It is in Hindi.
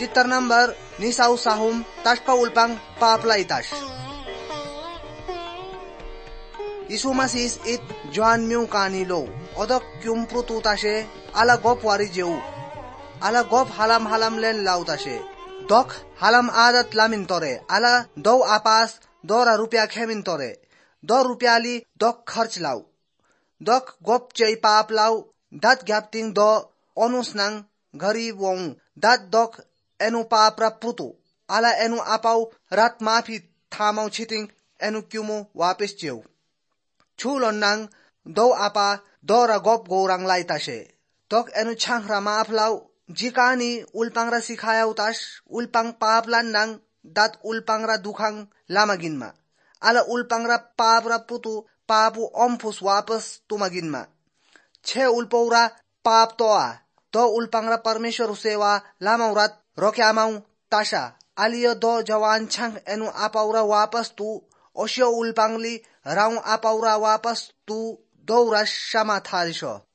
Chitar number ni sau sahum tash pa ulpang paaplay tash. Isu masis it Johan myung kanilo. Odok kyum prutu tashe ala gop wari jeu. Ala gop halam halam len lau tashe. Dok halam adat lamin tore. Ala दो आपास 2 रुपया खेमिन तोरे 2 रुपयाली दक खर्च लाउ दक गोप चै पाप लाउ दात ग्याप्तिङ दो अनुस नङ घरी वोङ दात दक एनु पाप र पुतु आला एनु आपाउ रात माफी थामाउ छितिङ एनु क्युमो वापस जेउ छुलन नङ दो आपा दो र गोप गोराङ लाई ताशे दक एनु छाङ र माफ लाउ जिकानी उल्पाङ र सिखायाउ ताश उल्पाङ पाप लन नङ dat ulpangra dukhang lamaginma ala ulpangra papra putu papu ompus wapas tumaginma che ulpaura pap toa do ulpangra परमेश्वर सेवा lamaurat rokyamau tasha aliyo do jawan chang enu apaura wapas tu osyo ulpangli raung apaura wapas tu doura shama thalisho